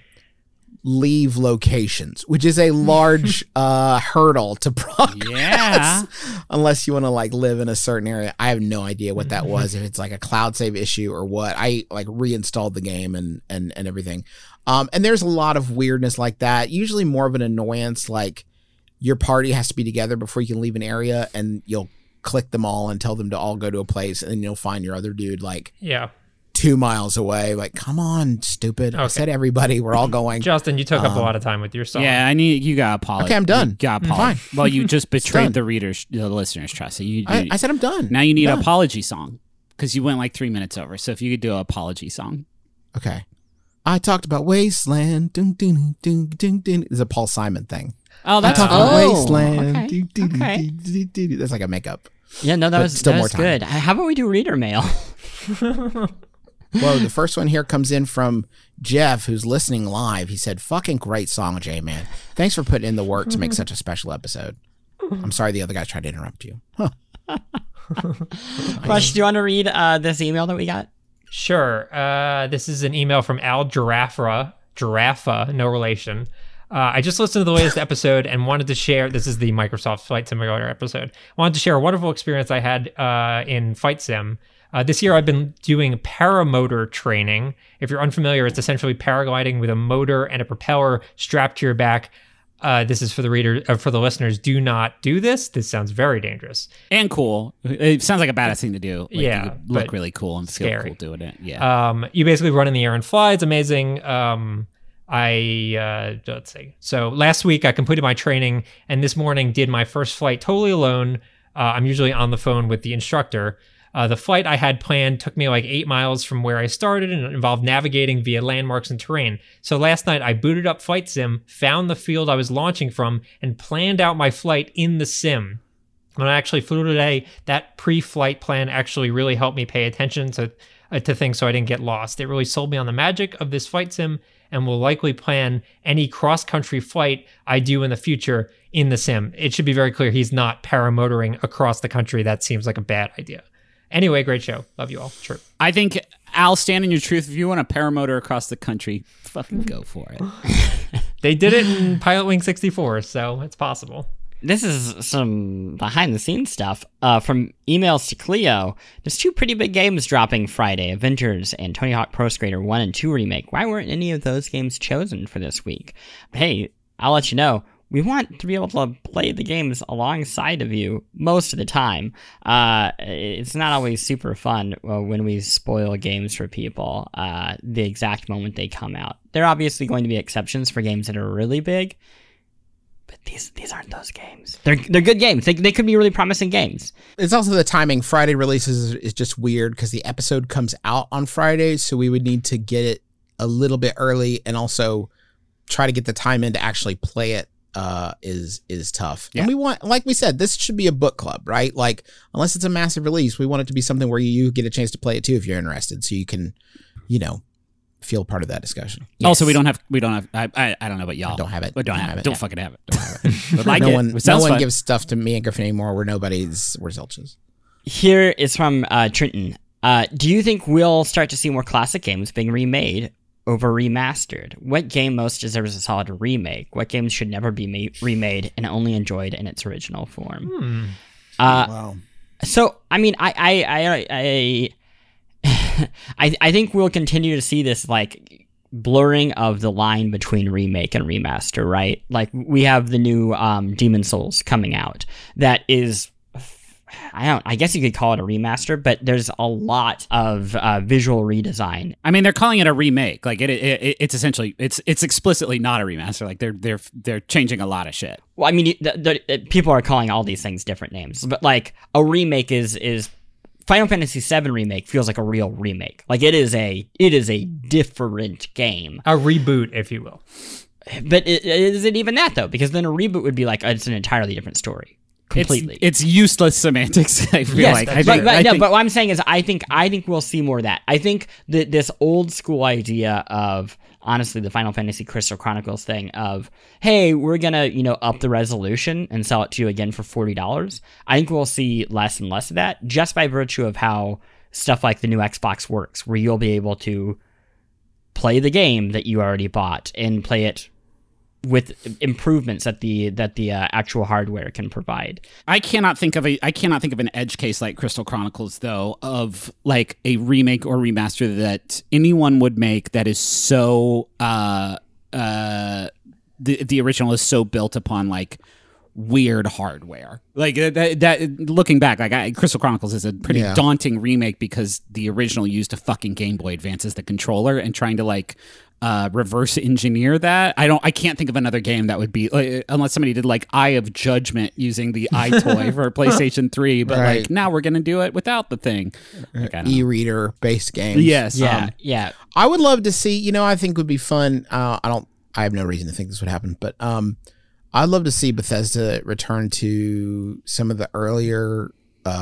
leave locations, which is a large hurdle to progress unless you want to like live in a certain area. I have no idea what that was, if it's like a cloud save issue or what. I like reinstalled the game and everything. And there's a lot of weirdness like that, usually more of an annoyance, like your party has to be together before you can leave an area, and you'll click them all and tell them to all go to a place, and then you'll find your other dude like 2 miles away. Like, come on, stupid. Okay. I said everybody, we're all going. Justin, you took up a lot of time with your song. Yeah, you got apologize. Okay, I'm done. You got apologize. Fine. Well, you just betrayed the listeners' trust. So I said I'm done. Now you need an apology song. because you went like 3 minutes over. So if you could do an apology song. Okay. I talked about Wasteland. Dun, dun, dun, dun, dun. It's a Paul Simon thing. Oh, that's I talked about Wasteland. Okay. Dun, dun, dun, Okay. dun, dun, dun. That's like a makeup. Yeah, no, that But was still that more was time. good. How about we do reader mail? Well, the first one here comes in from Jeff, who's listening live. He said, fucking great song, J-Man. Thanks for putting in the work to make such a special episode. I'm sorry the other guys tried to interrupt you. Huh. Rush, do you want to read this email that we got? Sure. This is an email from Al Giraffa, no relation. I just listened to the latest episode and wanted to share. This is the Microsoft Flight Simulator episode. Wanted to share a wonderful experience I had in Flight Sim. This year, I've been doing paramotor training. If you're unfamiliar, it's essentially paragliding with a motor and a propeller strapped to your back. This is for the listeners. Do not do this. This sounds very dangerous and cool. It sounds like a badass thing to do. Like, yeah, you could look but really cool and scary. feel cool doing it. Yeah. You basically run in the air and fly. It's amazing. Let's see. So last week I completed my training, and this morning did my first flight totally alone. I'm usually on the phone with the instructor. The flight I had planned took me like 8 miles from where I started, and it involved navigating via landmarks and terrain. So last night I booted up Flight Sim, found the field I was launching from, and planned out my flight in the sim. When I actually flew today, that pre-flight plan actually really helped me pay attention to things so I didn't get lost. It really sold me on the magic of this Flight Sim, and will likely plan any cross-country flight I do in the future in the sim. It should be very clear he's not paramotoring across the country. That seems like a bad idea. Anyway, great show. Love you all. Sure. I think, Al, stand in your truth. If you want to paramotor across the country, fucking go for it. They did it in Pilot Wing 64, so it's possible. This is some behind-the-scenes stuff. From emails to Cleo, there's 2 pretty big games dropping Friday, Avengers and Tony Hawk Pro Skater 1 and 2 Remake. Why weren't any of those games chosen for this week? Hey, I'll let you know. We want to be able to play the games alongside of you most of the time. It's not always super fun when we spoil games for people the exact moment they come out. There are obviously going to be exceptions for games that are really big, but these aren't those games. They're good games. They could be really promising games. It's also the timing. Friday releases is just weird because the episode comes out on Friday, so we would need to get it a little bit early and also try to get the time in to actually play it. Is tough. Yeah. And we want, like we said, this should be a book club, right? Like, unless it's a massive release, we want it to be something where you get a chance to play it too if you're interested, so you can, feel part of that discussion. Yes. Also, we don't have. I don't know about y'all. Don't have it. But don't have it. Don't fucking have it. Don't have it. But like no it. one, It no sounds one fun. gives stuff to me and Griffin anymore. We're Zilches. Here is from Trenton. Do you think we'll start to see more classic games being remade over remastered? What game most deserves a solid remake? What games should never be remade and only enjoyed in its original form? Wow. So, I mean, I think we'll continue to see this like blurring of the line between remake and remaster, right? Like we have the new Demon Souls coming out that is, I guess you could call it a remaster, but there's a lot of visual redesign. I mean, they're calling it a remake. Like it's essentially it's explicitly not a remaster. Like they're changing a lot of shit. Well, I mean, people are calling all these things different names, but like a remake is Final Fantasy VII Remake feels like a real remake. Like it is a different game, A reboot, if you will. but is it even that though? Because then a reboot would be like it's an entirely different story. Completely. It's useless semantics. I feel like. I think, but what I'm saying is, I think we'll see more of that. I think that this old school idea of, honestly, the Final Fantasy Crystal Chronicles thing of, hey, we're gonna up the resolution and sell it to you again for $40. I think we'll see less and less of that just by virtue of how stuff like the new Xbox works, where you'll be able to play the game that you already bought and play it with improvements that the actual hardware can provide. I cannot think of an edge case like Crystal Chronicles, though, of like a remake or remaster that anyone would make that is so the original is so built upon like weird hardware. Like that looking back, like Crystal Chronicles is a pretty daunting remake because the original used a fucking Game Boy Advance as the controller, and trying to like reverse engineer that. I can't think of another game that would be unless somebody did like Eye of Judgment using the iToy for PlayStation 3, but like now we're gonna do it without the thing. Like, e-reader based games. Yes. Yeah. I would love to see, I think would be fun. I have no reason to think this would happen, but I'd love to see Bethesda return to some of the earlier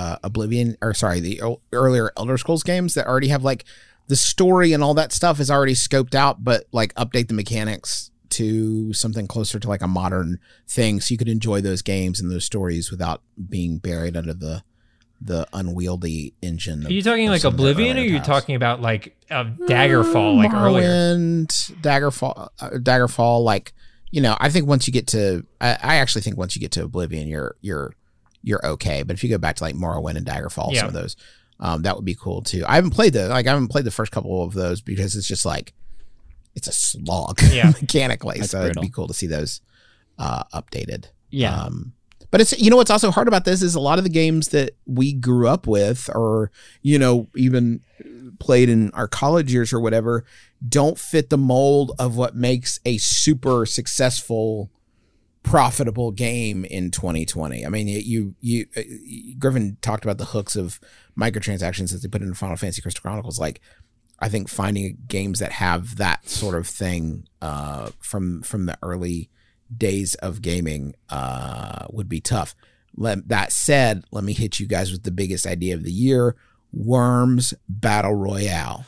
the earlier Elder Scrolls games that already have like the story and all that stuff is already scoped out, but like update the mechanics to something closer to like a modern thing, so you could enjoy those games and those stories without being buried under the unwieldy engine. Are you talking like Oblivion, or are you talking about like Daggerfall, like Morrowind, earlier? Daggerfall, like. I think once you get to, I actually think once you get to Oblivion, you're okay. But if you go back to like Morrowind and Daggerfall, some of those, that would be cool too. I haven't played the first couple of those because it's just like, it's a slog mechanically. So it'd be cool to see those updated. Yeah. But it's, what's also hard about this is a lot of the games that we grew up with, or, even played in our college years or whatever, don't fit the mold of what makes a super successful, profitable game in 2020. I mean, Griffin talked about the hooks of microtransactions that they put into Final Fantasy Crystal Chronicles. Like, I think finding games that have that sort of thing from the early days of gaming would be tough. That said, let me hit you guys with the biggest idea of the year: Worms Battle Royale.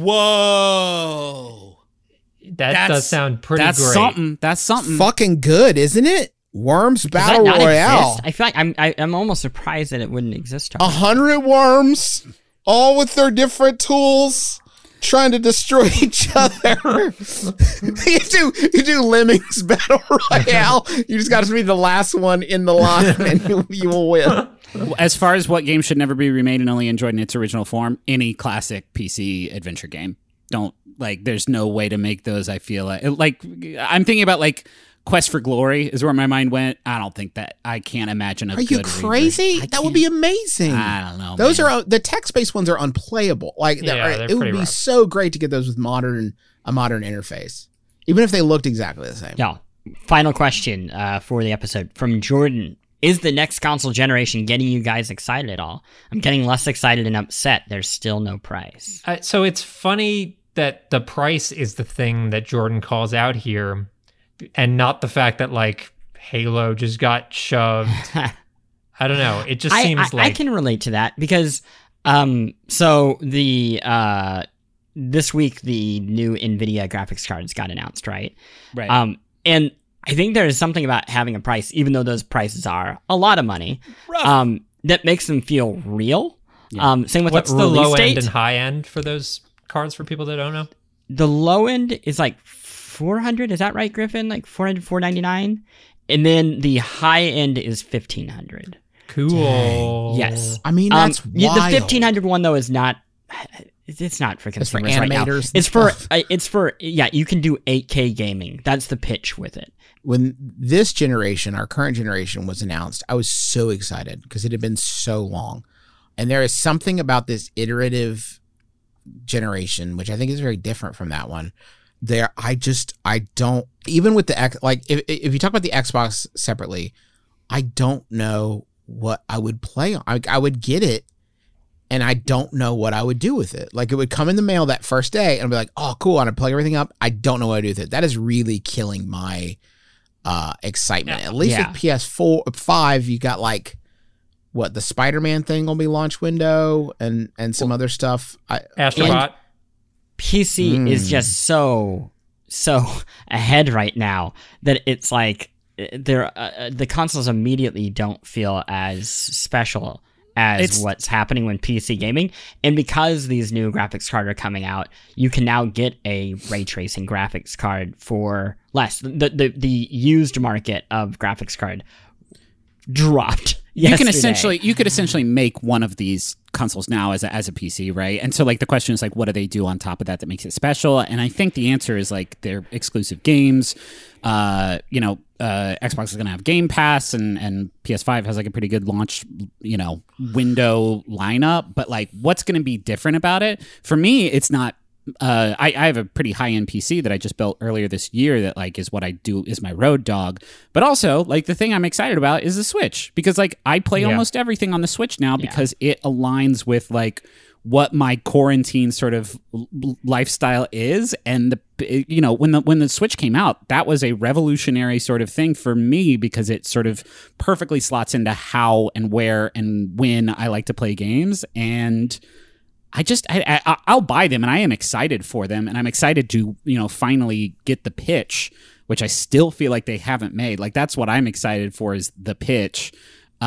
Whoa, that does sound pretty great. That's something. Fucking good, isn't it? Worms Battle Royale. Exist? I feel like I'm almost surprised that it wouldn't exist. 100 worms, all with their different tools, trying to destroy each other. you do Lemmings Battle Royale. You just got to be the last one in the line, and you will win. As far as what game should never be remade and only enjoyed in its original form, any classic PC adventure game. There's no way to make those. I feel like I'm thinking about like Quest for Glory is where my mind went. I don't think that I can't imagine a. Are you crazy? That would be amazing. I don't know. Those are the text-based ones are unplayable. It would be rough. So great to get those with a modern interface, even if they looked exactly the same. Yeah. Final question for the episode from Jordan. Is the next console generation getting you guys excited at all? I'm getting less excited and upset. There's still no price. So it's funny that the price is the thing that Jordan calls out here, and not the fact that like Halo just got shoved. I don't know. It just seems like I can relate to that because so the this week the new NVIDIA graphics cards got announced, right? Right. And I think there is something about having a price, even though those prices are a lot of money, that makes them feel real. Yeah. Same with what's the low end and high end for those cards for people that don't know? The low end is like 400. Is that right, Griffin? Like 400, 499, and then the high end is 1500. Cool. Dang. Yes. I mean, that's wild. The 1500 one though is not. It's not for consumers right now. It's for you can do 8K gaming. That's the pitch with it. When this generation, our current generation, was announced, I was so excited because it had been so long. And there is something about this iterative generation, which I think is very different from that one. I don't, even with the, like, if you talk about the Xbox separately, I don't know what I would play on. I would get it, and I don't know what I would do with it. Like, it would come in the mail that first day, and I'd be like, oh, cool, I'd plug everything up. I don't know what to do with it. That is really killing my excitement. At least with PS4, 5, you got like the Spider-Man thing will be launch window and some other stuff. Astrobot. PC is just so ahead right now that it's like the consoles immediately don't feel as special as what's happening when PC gaming. And because these new graphics cards are coming out, you can now get a ray tracing graphics card for less. The used market of graphics card dropped yesterday. You could essentially make one of these consoles now as a PC, right? And so like the question is like, what do they do on top of that makes it special? And I think the answer is like their exclusive games, Xbox is going to have Game Pass, and PS5 has like a pretty good launch, window lineup. But like, what's going to be different about it? For me, it's not. I have a pretty high-end PC that I just built earlier this year that like is what I do is my road dog. But also like the thing I'm excited about is the Switch, because like I play almost everything on the Switch now because it aligns with like what my quarantine sort of lifestyle is. And when the Switch came out, that was a revolutionary sort of thing for me because it sort of perfectly slots into how and where and when I like to play games. And I'll buy them, and I am excited for them, and I'm excited to finally get the pitch, which I still feel like they haven't made. Like that's what I'm excited for is the pitch,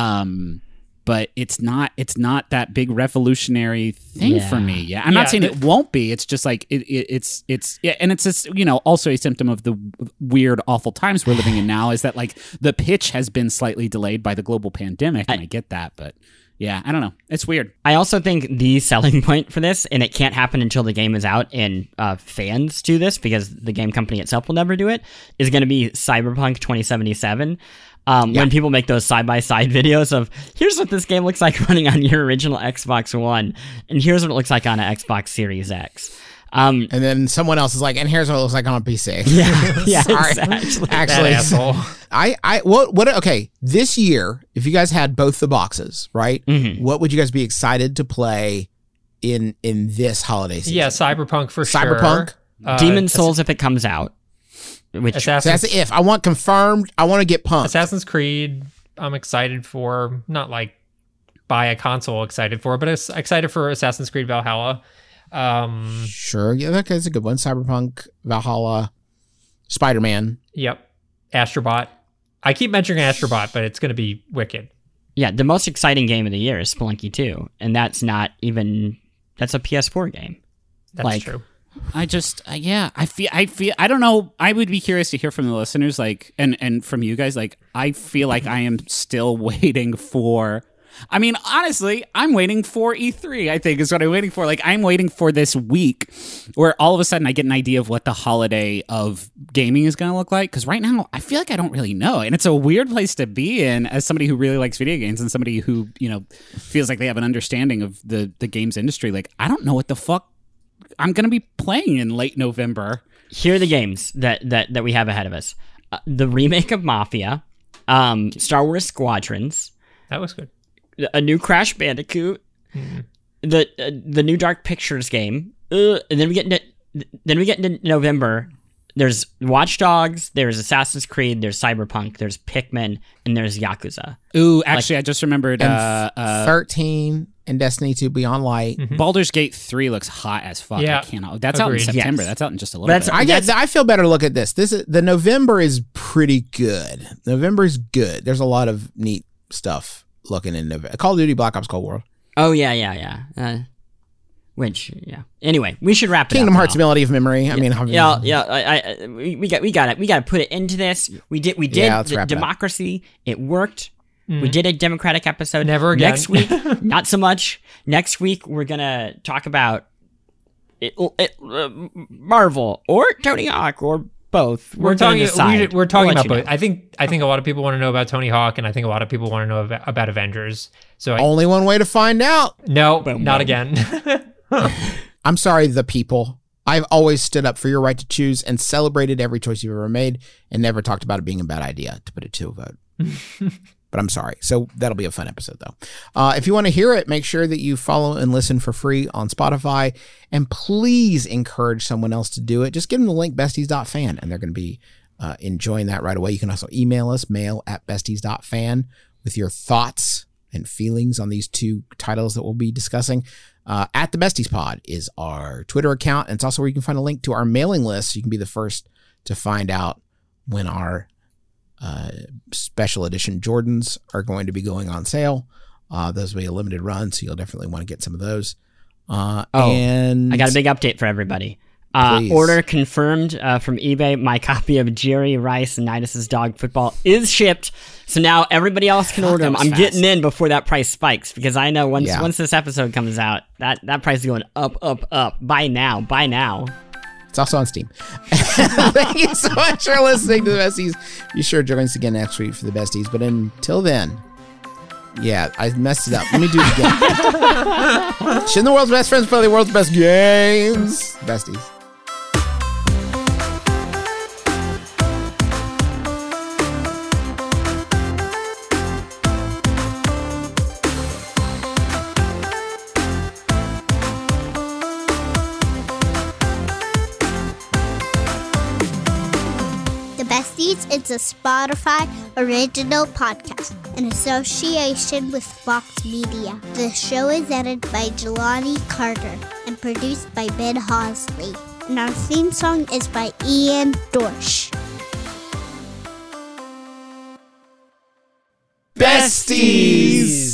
but it's not that big revolutionary thing for me. Yeah, I'm not saying it won't be. It's just like it's and it's just, also a symptom of the weird, awful times we're living in now. Is that like the pitch has been slightly delayed by the global pandemic, and I get that, but. Yeah, I don't know. It's weird. I also think the selling point for this, and it can't happen until the game is out and fans do this because the game company itself will never do it, is going to be Cyberpunk 2077. When people make those side-by-side videos of, here's what this game looks like running on your original Xbox One, and here's what it looks like on an Xbox Series X. And then someone else is like, and here's what it looks like on a PC. Yeah, Sorry. Exactly. Actually, asshole. Okay, this year, if you guys had both the boxes, right? Mm-hmm. What would you guys be excited to play in this holiday season? Yeah, Cyberpunk for sure. Cyberpunk, Demon's Souls if it comes out. Which so that's the if. I want confirmed. I want to get pumped. Assassin's Creed, I'm excited for. Not like buy a console excited for, but excited for Assassin's Creed Valhalla. Sure, yeah, that's a good one. Cyberpunk, Valhalla, Spider-Man. Yep, Astrobot. I keep mentioning Astrobot, but it's going to be wicked. Yeah, the most exciting game of the year is Spelunky 2, and that's a PS4 game. That's true. I feel I don't know. I would be curious to hear from the listeners, like, and from you guys. Like, I feel like I am still waiting for. I mean, honestly, I'm waiting for E3, I think, is what I'm waiting for. Like, I'm waiting for this week where all of a sudden I get an idea of what the holiday of gaming is going to look like. Because right now, I feel like I don't really know. And it's a weird place to be in as somebody who really likes video games and somebody who, feels like they have an understanding of the games industry. Like, I don't know what the fuck I'm going to be playing in late November. Here are the games that we have ahead of us. The remake of Mafia, Star Wars Squadrons. That was good. A new Crash Bandicoot, the new Dark Pictures game, and then we get into November. There's Watch Dogs, there's Assassin's Creed, there's Cyberpunk, there's Pikmin, and there's Yakuza. Ooh, actually, I just remembered 13 and Destiny 2 Beyond Light. Mm-hmm. Baldur's Gate 3 looks hot as fuck. Yeah, I cannot. That's out in September. Yes. That's out in just a little bit. I feel better. Look at this. The November is pretty good. November is good. There's a lot of neat stuff. Looking in November. Call of Duty Black Ops Cold War. Oh, yeah. Anyway, we should wrap it up. Kingdom Hearts Melody of Memory. We got to put it into this. We did Democracy. It worked. We did a Democratic episode. Never again. Next week, not so much. Next week, we're going to talk about Marvel or Tony Hawk or both. We're talking about both. I think a lot of people want to know about Tony Hawk, and I think a lot of people want to know about Avengers. So only one way to find out. No, not again. I'm sorry, the people. I've always stood up for your right to choose and celebrated every choice you've ever made, and never talked about it being a bad idea to put it to a vote. But I'm sorry. So that'll be a fun episode, though. If you want to hear it, make sure that you follow and listen for free on Spotify. And please encourage someone else to do it. Just give them the link, besties.fan, and they're going to be enjoying that right away. You can also email us, mail@besties.fan, with your thoughts and feelings on these two titles that we'll be discussing. At the Besties Pod is our Twitter account. And it's also where you can find a link to our mailing list. So you can be the first to find out when our special edition Jordans are going to be going on sale. Those will be a limited run, so you'll definitely want to get some of those. And I got a big update for everybody. Order confirmed from eBay. My copy of Jerry Rice and Nidus's Dog Football is shipped, so now everybody else can order them. I'm getting in before that price spikes, because I know once this episode comes out, that price is going up. Buy now. It's also on Steam. Thank you so much for listening to the Besties. Be sure to join us again next week for the Besties. But until then, yeah, I messed it up. Let me do it again. Shouldn't the world's best friends play the world's best games? Besties. Besties is a Spotify original podcast in association with Fox Media. The show is edited by Jelani Carter and produced by Ben Hosley. And our theme song is by Ian Dorsch. Besties!